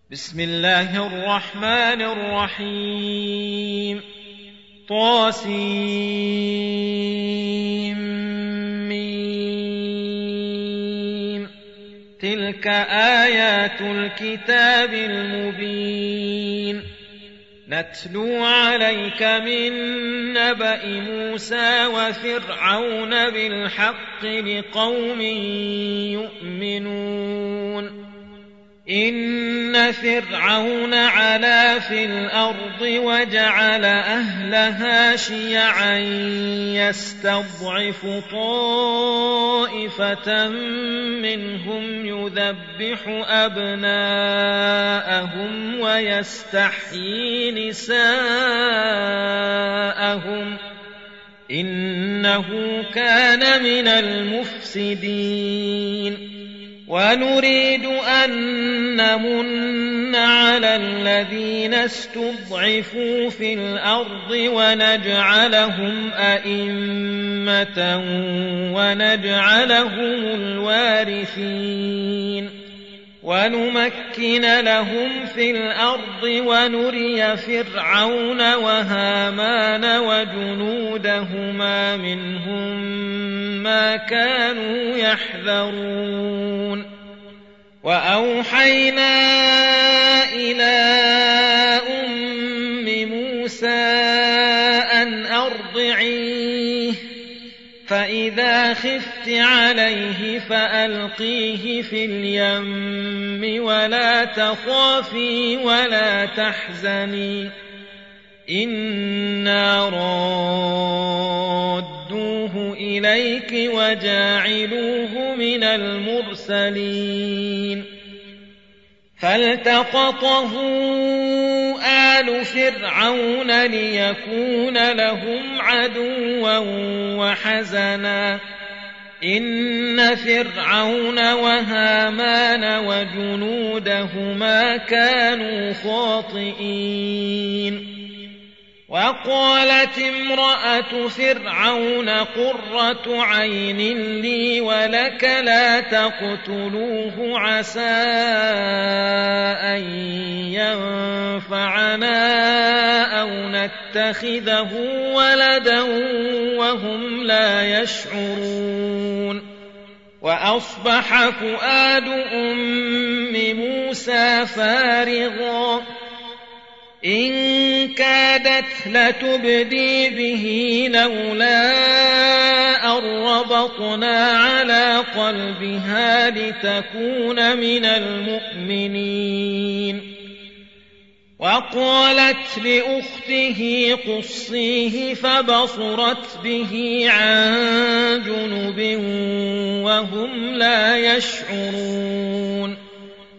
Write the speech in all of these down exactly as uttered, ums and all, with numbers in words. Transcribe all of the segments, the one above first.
بسم الله الرحمن الرحيم. طاسيم. تلك آيات الكتاب المبين. نتلو عليك من نبأ موسى وفرعون بالحق لقوم يؤمنون. إن فرعون علا في الأرض وجعل أهلها شيعا يستضعف طائفة منهم يذبح أبناءهم ويستحيي نساءهم إنه كان من المفسدين. ونريد أن نمن على الذين استضعفوا في الأرض ونجعلهم أئمة ونجعلهم الوارثين ونمكن لهم في الأرض ونري فرعون وهامان وجنودهما منهم ما كانوا يحذرون. وأوحينا إلى أم موسى أن أرضعيه فإذا خفت عليه فألقيه في اليم ولا تخافي ولا تحزني إنا رادوه إليك وجاعلوه من المرسلين. فالتقطه آل فرعون ليكون لهم عدوا وحزنا إن فرعون وهامان وجنودهما كانوا خاطئين. وقالت امرأة فرعون قرة عين لي ولك لا تقتلوه عسى أن ينفعنا أو نتخذه ولدا وهم لا يشعرون. وأصبح فؤاد أم موسى فارغا إن كادت لتبدي به لولا أن ربطنا على قلبها لتكون من المؤمنين. وقالت لأخته قصيه فبصرت به عن جنب وهم لا يشعرون.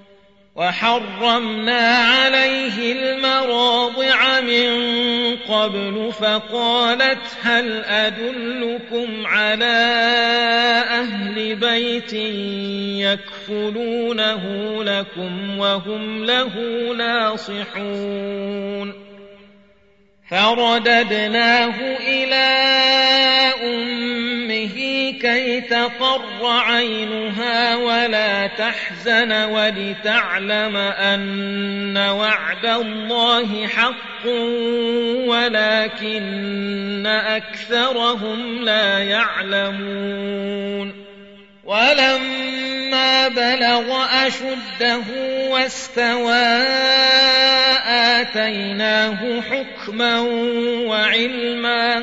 وحرمنا عليه المراضع من قبل فقالت هل أدلكم على أهل بيت يكفلونه لكم وهم له ناصحون. فرددناه إلى أمه كي تقر عينها ولا تحزن ولتعلم أن وعد الله حق ولكن أكثرهم لا يعلمون. ولما بلغ أشده واستوى آتيناه حكما وعلما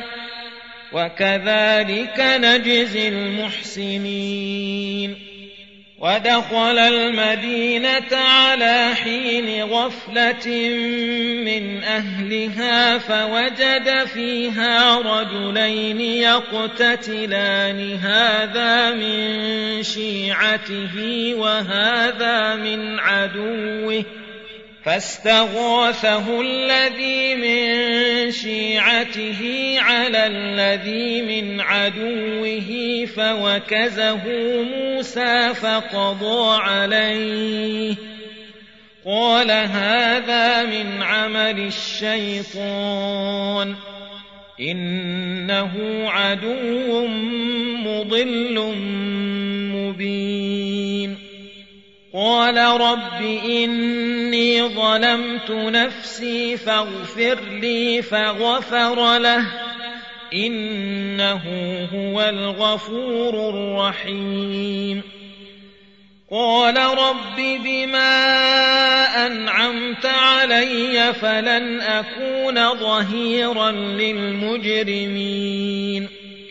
وكذلك نجزي المحسنين. ودخل المدينة على حين غفلة من أهلها فوجد فيها رجلين يقتتلان هذا من شيعته وهذا من عدوه فاستغاثه الذي من شيعته على الذي من عدوه فوكزه موسى فقضى عليه قال هذا من عمل الشيطان إنه عدو مضل مبين. قال رب إني ظلمت نفسي فاغفر لي فغفر له إنه هو الغفور الرحيم قال رب بما أنعمت علي فلن أكون ظهيرا للمجرمين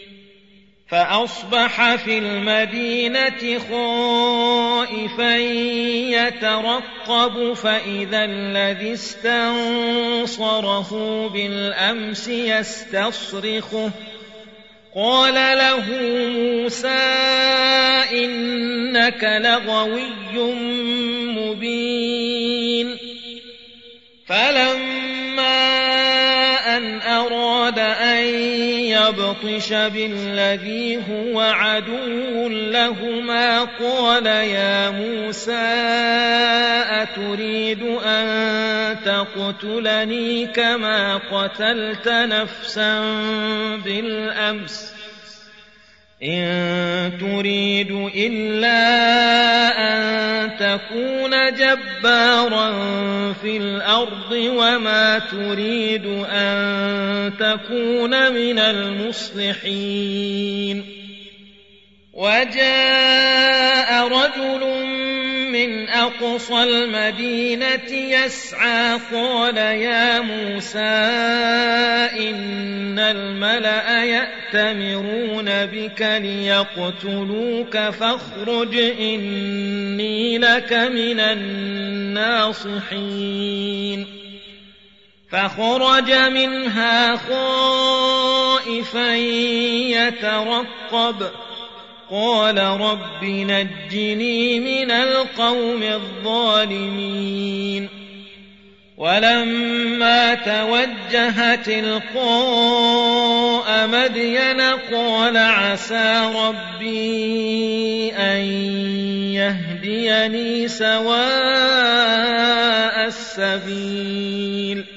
فأصبح في المدينة خائفا يترقب فإذا الذي استنصره بالأمس يستصرخه قال له موسى إنك لغوي مبين فلما أن أراد أن يبطش بالذي هو عدو لهما قال يا موسى أتريد أن تقتلني كما قتلت نفسا بالأمس إن تريد إلا أن تكون جبارا في الأرض وما تريد أن تكون من المصلحين وجاء رجل من أقصى المدينة يسعى قال يا موسى إن الملأ يأتمرون بك ليقتلوك فاخرج إني لك من الناصحين فخرج منها خائفا يترقب قال رب نجني من القوم الظالمين ولما توجه تلقاء مدين قال عسى ربي أن يهديني سواء السبيل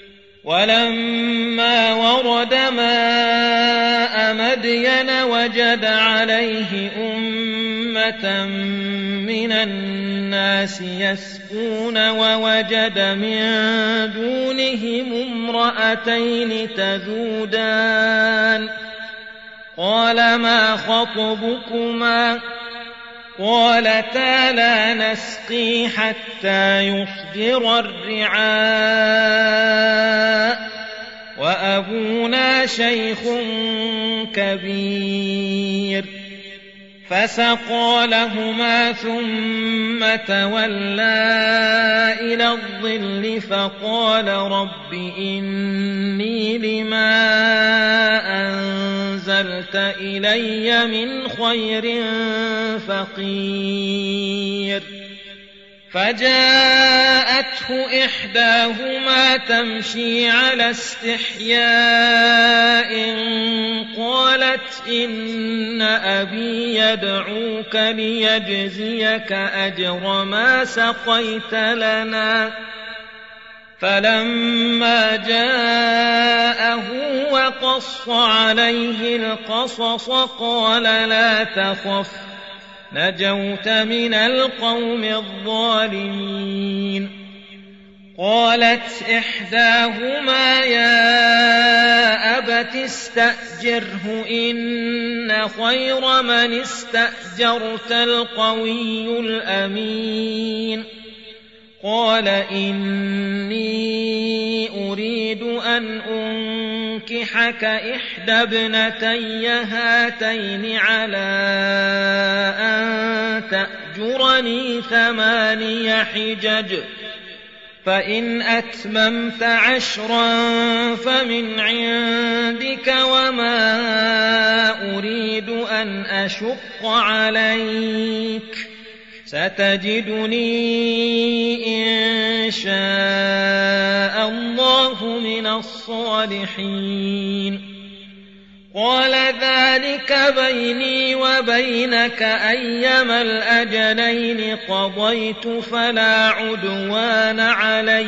ولما ورد ماء مدين وجد عليه أمة من الناس يسقون ووجد من دونهم امرأتين تذودان قال ما خطبكما قالتا لا نسقي حتى يصدر الرعاء وأبونا شيخ كبير فسقى لهما ثم تولى إلى الظل فقال رب إني لما أنزلت إلي من خير فقير فجاءته إحداهما تمشي على استحياء قالت إن أبي يدعوك ليجزيك أجر ما سقيت لنا فلما جاءه وقص عليه القصص قال لا تخف نجوت من القوم الظالمين قالت إحداهما يا أبت استأجره إن خير من استأجرت القوي الأمين قال إني أريد أن أنكحك إحدى ابنتي هاتين على أن تأجرني ثماني حجج فإن أتممت عشرا فمن عندك وما أريد أن أشق عليك ستجدني إن شاء الله من الصالحين قال ذلك بيني وبينك أيما الأجلين قضيت فلا عدوان علي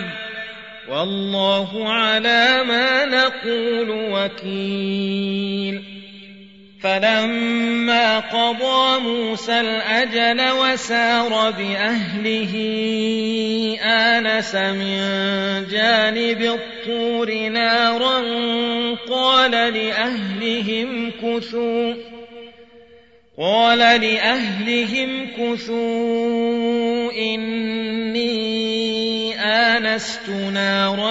والله على ما نقول وكيل فلما قضى موسى الأجل وسار بأهله آنس من جانب الطور نارا قال لأهلهم كثوا قال لأهلهم كثوا إني آنست نارا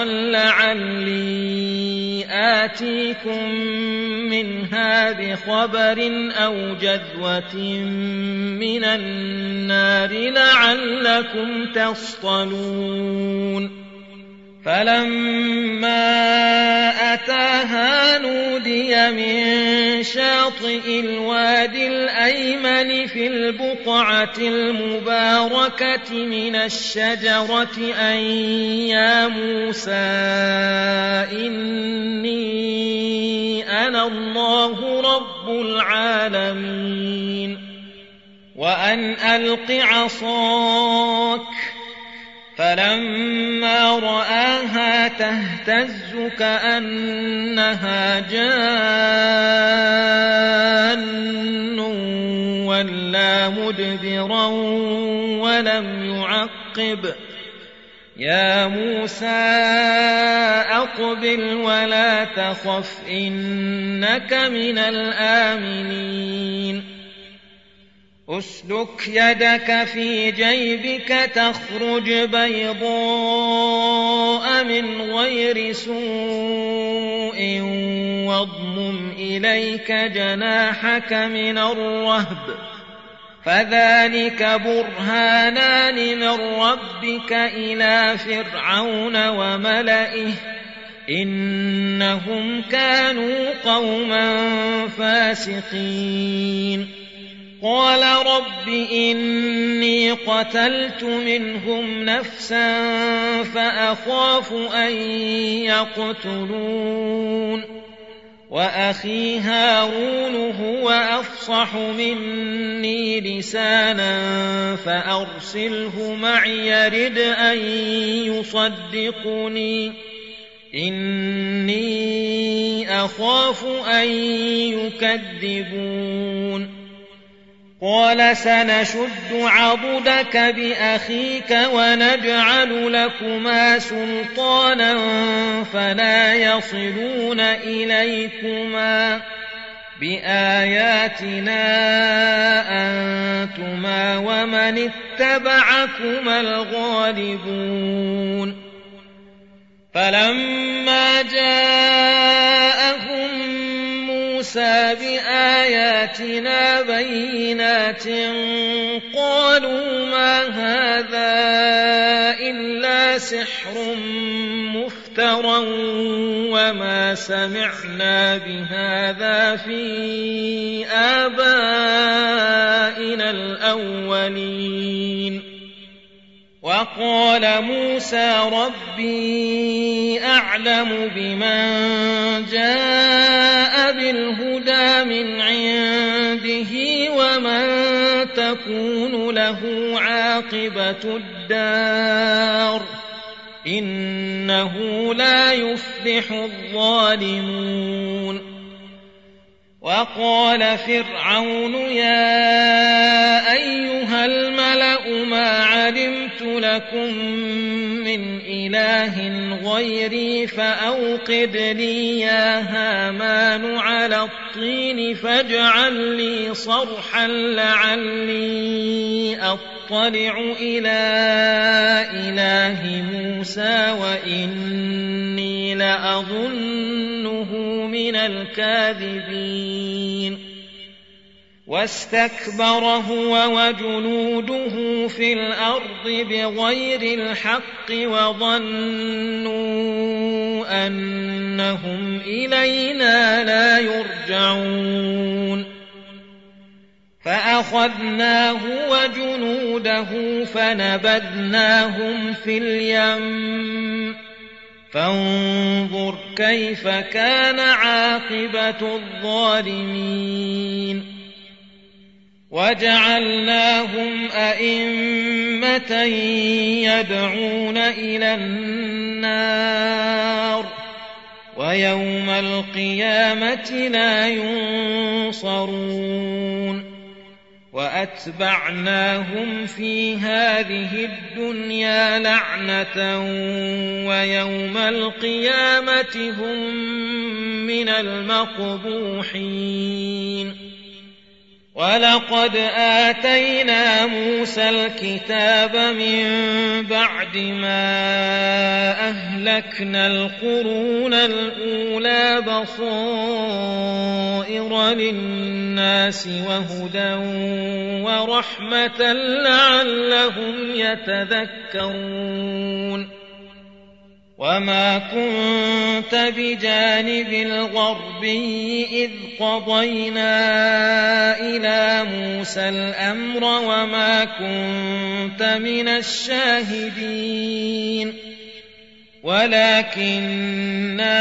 لعلي آتيكم منها بخبر أو جذوة من النار لعلكم تصطلون فلما أتاها نودي من شاطئ الوادي الأيمن في البقعة المباركة من الشجرة أن يا موسى إني أنا الله رب العالمين وأن ألق عصاك فلما رآها تهتز كأنها جان ولا مدبرا ولم يعقب يا موسى أقبل ولا تخف إنك من الآمنين أسلك يدك في جيبك تخرج بيضاء من غير سوء واضمم إليك جناحك من الرهب فذلك برهانان من ربك إلى فرعون وملئه إنهم كانوا قوما فاسقين قال رب إني قتلت منهم نفسا فأخاف أن يقتلون وأخي هارون هو أفصح مني لسانا فأرسله معي يرد أن يصدقني إني أخاف أن يكذبون قال سنشد عضدك بأخيك ونجعل لكما سلطانا فلا يصلون إليكما بآياتنا أنتما ومن اتبعكما الغالبون فلما جاءهم موسى بآياتنا بينات قالوا ما هذا إلا سحر مفترى وما سمعنا بهذا في آبائنا الأولين وقال موسى ربي أعلم بمن جاء بالهدى من عنده ومن تكون له عاقبة الدار إنه لا يفلح الظالمون وقال فرعون يا أيها الملأ ما علمت لكم من إله غيري فأوقد لي يا هامان على الطين فاجعل لي صرحا لعلي أطلع إلى إله موسى وإني لأظنه من الكاذبين واستكبر هو وجنوده في الأرض بغير الحق وظنوا أنهم إلينا لا يرجعون فأخذناه وجنوده فنبذناهم في اليم فانظر كيف كان عاقبة الظالمين وجعلناهم أئمة يدعون إلى النار ويوم القيامة لا ينصرون وأتبعناهم في هذه الدنيا لعنة ويوم القيامة هم من المقبوحين ولقد آتينا موسى الكتاب من بعد ما أهلكنا القرون الأولى بصائر للناس وهدى ورحمة لعلهم يتذكرون وما كنت بجانب الغربي إذ قضينا إلى موسى الأمر وما كنت من الشاهدين ولكننا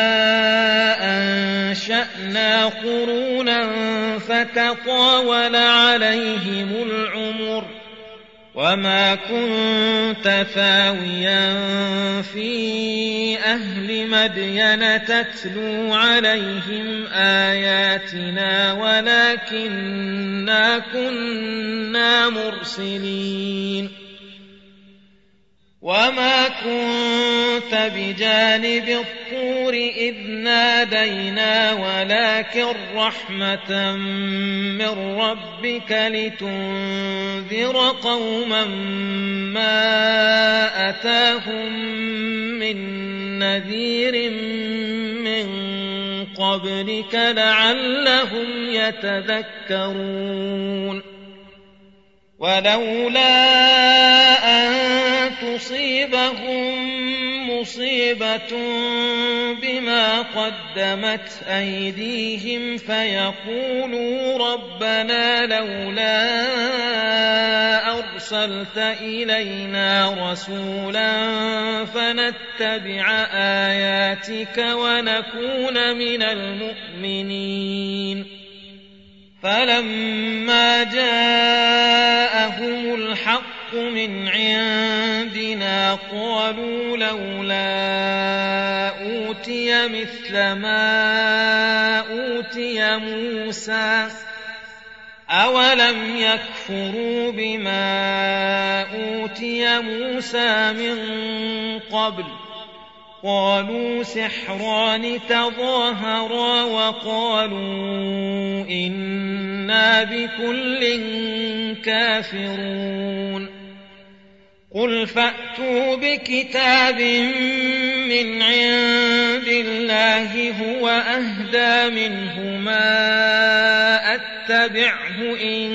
أنشأنا قرونا فتطاول عليهم العمر وما كنت ثاويا في أهل مدين تتلو عليهم آياتنا ولكننا كنا مرسلين وما كنت بجانب الطور إذ نادينا ولكن رحمة من ربك لتنذر قوما ما أتاهم من نذير من قبلك لعلهم يتذكرون ولولا أن تصيبهم مصيبة بما قدمت أيديهم فيقولوا ربنا لولا أرسلت إلينا رسولا فنتبع آياتك ونكون من المؤمنين فلما جاءهم الحق من عندنا قالوا لولا أوتي مثل ما أوتي موسى أولم يكفروا بما أوتي موسى من قبل قالوا سحران تظاهرا وقالوا إنا بكل كافرون قل فأتوا بكتاب من عند الله هو أهدى منهما أتبعه إن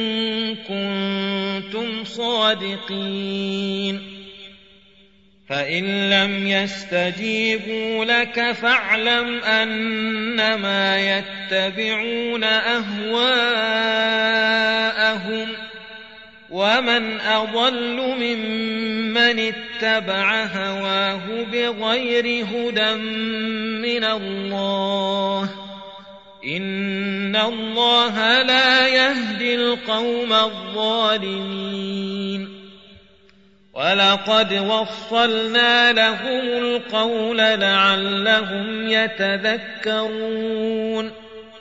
كنتم صادقين فإن لم يستجيبوا لك فاعلم أنما يتبعون أهواءهم ومن أضل ممن اتبع هواه بغير هدى من الله إن الله لا يهدي القوم الظالمين ولقد وصلنا لهم القول لعلهم يتذكرون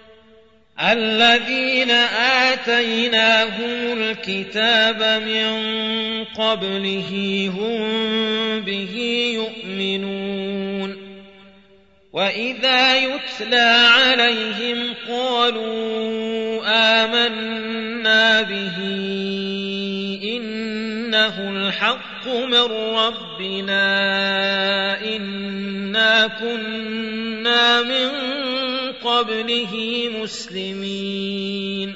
الذين آتيناهم الكتاب من قبله هم به يؤمنون وإذا يتلى عليهم قالوا آمنا به إنه الحق من ربنا إنا كنا من قبله مسلمين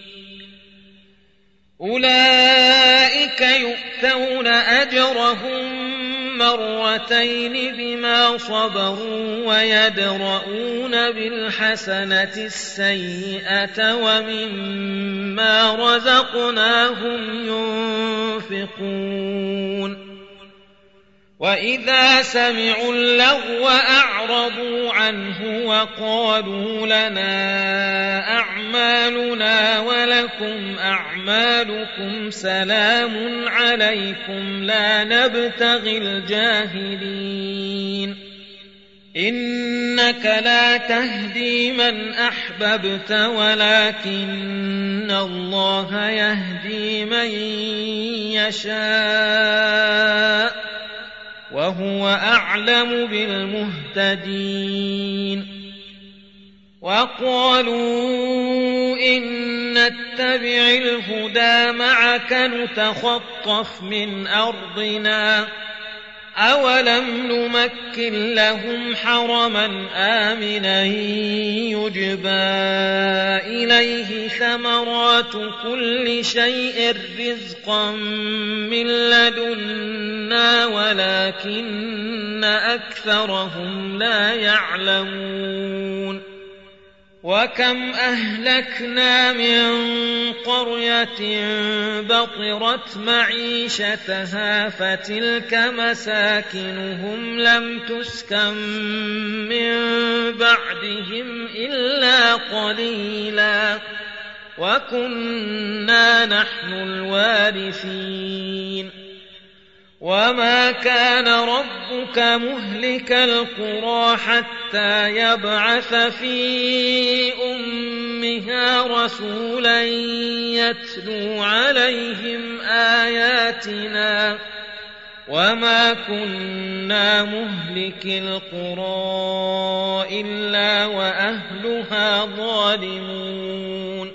أولئك يؤتون أجرهم مرتين بما صبروا ويدرؤون بالحسنة السيئة ومما رزقناهم ينفقون وإذا سمعوا اللغو أعرضوا عنه وقالوا لنا أعمالنا ولكم أعمالكم سلام عليكم لا نبتغي الجاهلين إن إنك لا تهدي من أحببت ولكن الله يهدي من يشاء وهو أعلم بالمهتدين. وقالوا إن نتبع الهدى معك نتخطف من أرضنا أولم نمكن لهم حرما آمنا يجبى إليه ثمرات كل شيء رزقا من لدنا ولكن أكثرهم لا يعلمون. وكم أهلكنا من قرية بطرت معيشتها فتلك مساكنهم لم تسكن من بعدهم إلا قليلا وكنا نحن الوارثين. وما كان ربك مهلك القرى حتى يبعث في أمها رسولا يتلو عليهم آياتنا وما كنا مهلك القرى إلا وأهلها ظالمون.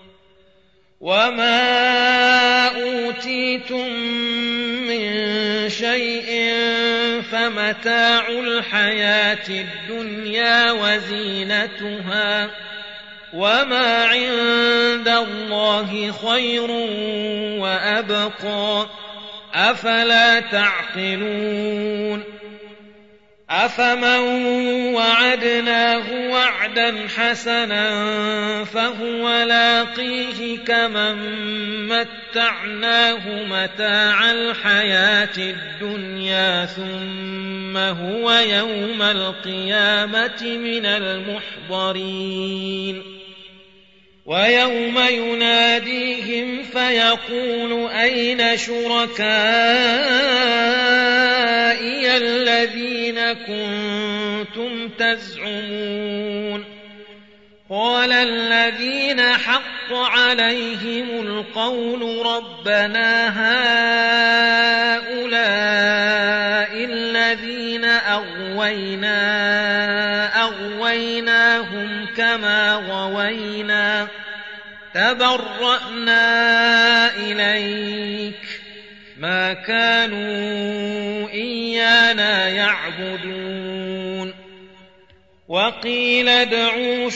وما أوتيتم من شيء فمتاع الحياة الدنيا وزينتها وما عند الله خير وأبقى أفلا تعقلون. أفمن وعدناه وعدا حسنا فهو لاقيه كمن متعناه متاع الحياة الدنيا ثم هو يوم القيامة من المحضرين. ويوم يناديهم فيقول أين شركائي الذين كنتم تزعمون قال الذين حق عليهم القول ربنا هؤلاء الذين أغوينا أغويناهم كما غوينا تبرأنا إليك ما كانوا إيانا يعبدون. وقيل ادعوا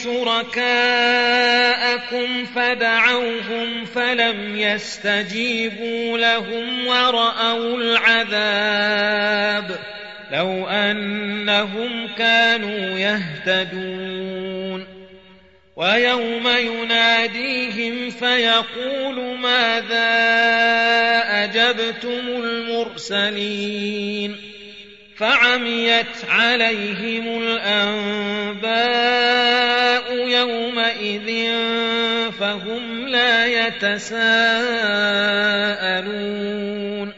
شركاءكم فدعوهم فلم يستجيبوا لهم ورأوا العذاب لو أنهم كانوا يهتدون. ويوم يناديهم فيقول ماذا أجبتم المرسلين فعميت عليهم الأنباء يومئذ فهم لا يتساءلون.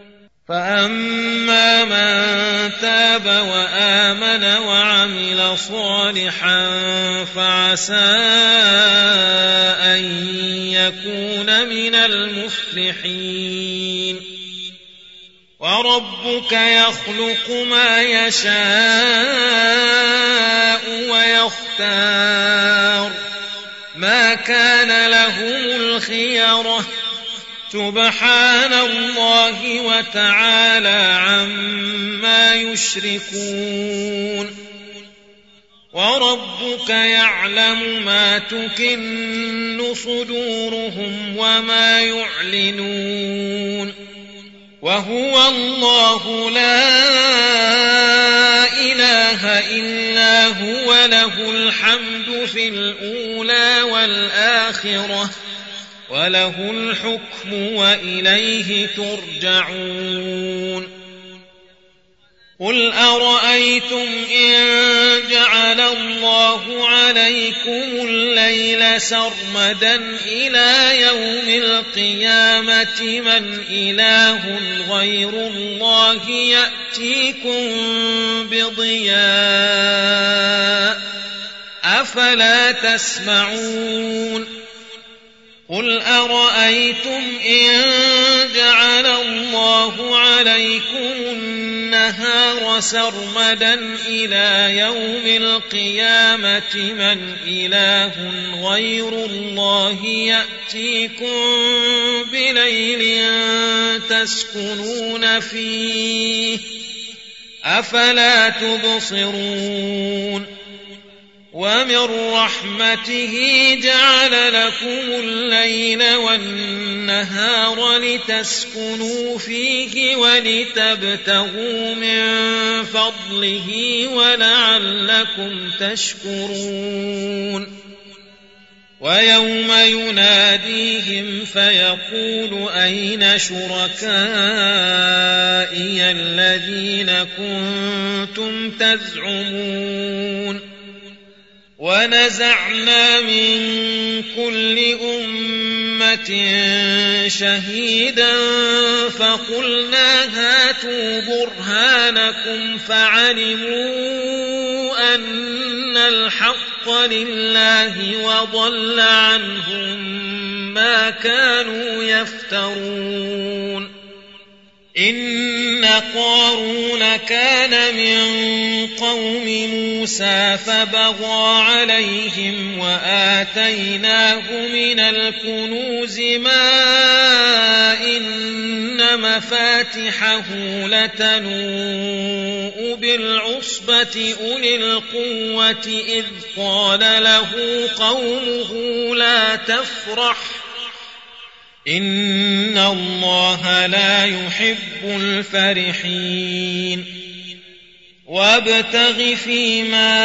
فأما من تاب وآمن وعمل صالحا فعسى أن يكون من المفلحين. وربك يخلق ما يشاء ويختار ما كان لهم الخيرة سبحان الله وتعالى عما يشركون. وربك يعلم ما تكن صدورهم وما يعلنون وهو الله لا إله إلا هو له الحمد في الأولى والآخرة وله الحكم وإليه ترجعون. قل أرأيتم إن جعل الله عليكم الليل سرمدا إلى يوم القيامة من إله غير الله يأتيكم بضياء أفلا تسمعون قل أرأيتم إن جعل الله عليكم النهار سرمدا إلى يوم القيامة من إله غير الله يأتيكم بليل تسكنون فيه أفلا تبصرون ومن رحمته جعل لكم الليل والنهار لتسكنوا فيه ولتبتغوا من فضله ولعلكم تشكرون ويوم يناديهم فيقول أين شركائي الذين كنتم تزعمون ونزعنا من كل أمة شهيدا فقلنا هاتوا برهانكم فعلموا أن الحق لله وضل عنهم ما كانوا يفترون إن قارون كان من قوم موسى فبغى عليهم وآتيناه من الكنوز ما إن مفاتحه لتنوء بالعصبة أولي القوة إذ قال له قومه لا تفرح إن الله لا يحب الفرحين وابتغ فيما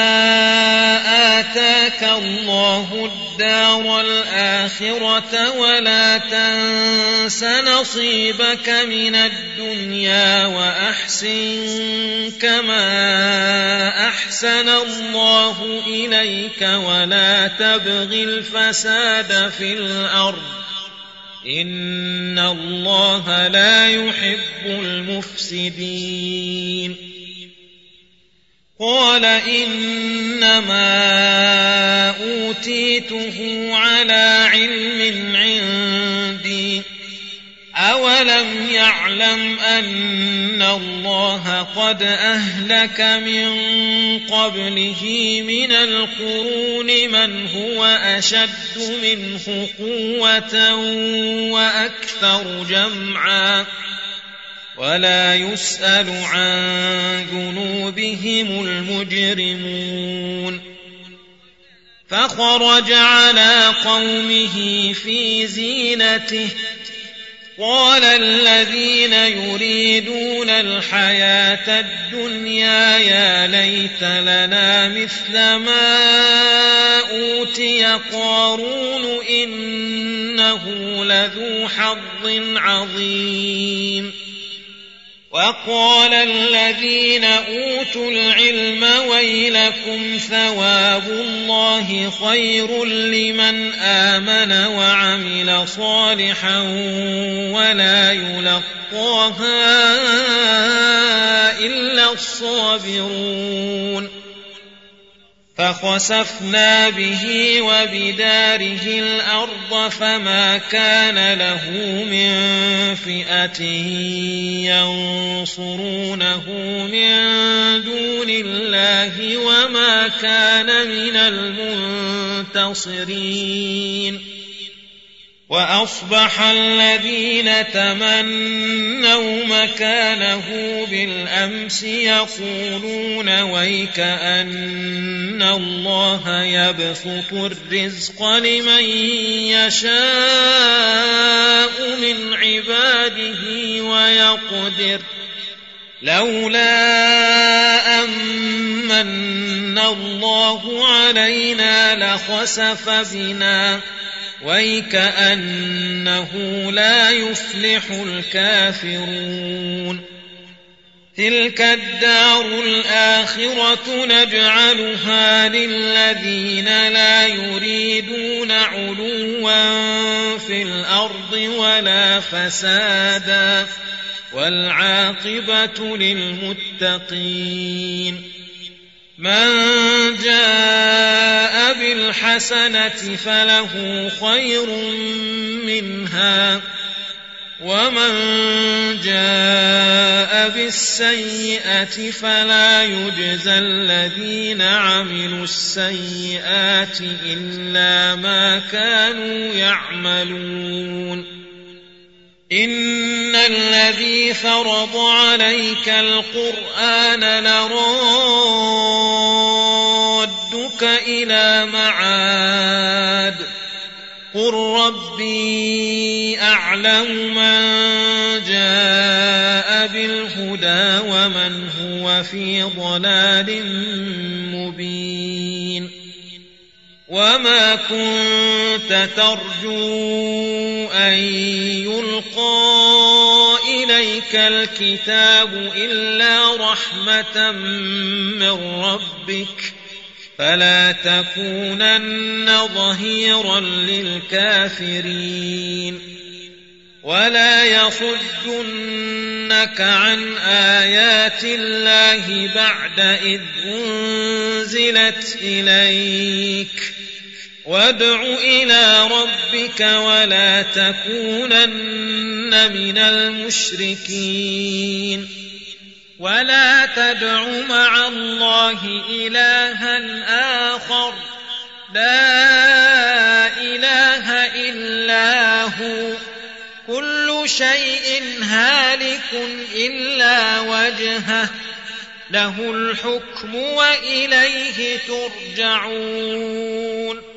آتاك الله الدار الآخرة ولا تنس نصيبك من الدنيا وأحسن كما أحسن الله إليك ولا تبغ الفساد في الأرض إن الله لا يحب المفسدين قال إنما أوتيته على علم عندي أولم يعلم أن الله قد أهلك من قبله من القرون من هو أشد منه قوة وأكثر جمعا ولا يسأل عن ذنوبهم المجرمون فخرج على قومه في زينته قال الذين يريدون الحياة الدنيا يا ليت لنا مثل ما أوتي قارون إنه لذو حظ عظيم وقال الذين أوتوا العلم ويلكم ثواب الله خير لمن آمن وعمل صالحا ولا يلقاها إلا الصابرون فخسفنا به وبداره الأرض فما كان له من فئة ينصرونه من دون الله وما كان من المنتصرين وأصبح الذين تمنوا مكانه بالأمس يقولون ويك أن الله يبسط الرزق لمن يشاء من عباده ويقدر لولا أمن الله علينا لخسف بنا ويكأنه لا يفلح الكافرون تلك الدار الآخرة نجعلها للذين لا يريدون علوا في الأرض ولا فسادا والعاقبة للمتقين من جاء بالحسنة فله خير منها ومن جاء بالسيئة فلا يجزى الذين عملوا السيئات إلا ما كانوا يعملون إن الذي فرض عليك القرآن لرادك إلى معاد قل ربي أعلم من جاء بالهدى ومن هو في ضلال مبين وما كنت ترجو أن يلقى إليك الكتاب إلا رحمة من ربك فلا تكونن ظهيرا للكافرين ولا يصدنك عن آيات الله بعد إذ أنزلت إليك وادع إلى ربك ولا تكونن من المشركين ولا تدع مع الله إلها آخر لا إله إلا هو كل شيء هالك إلا وجهه له الحكم وإليه ترجعون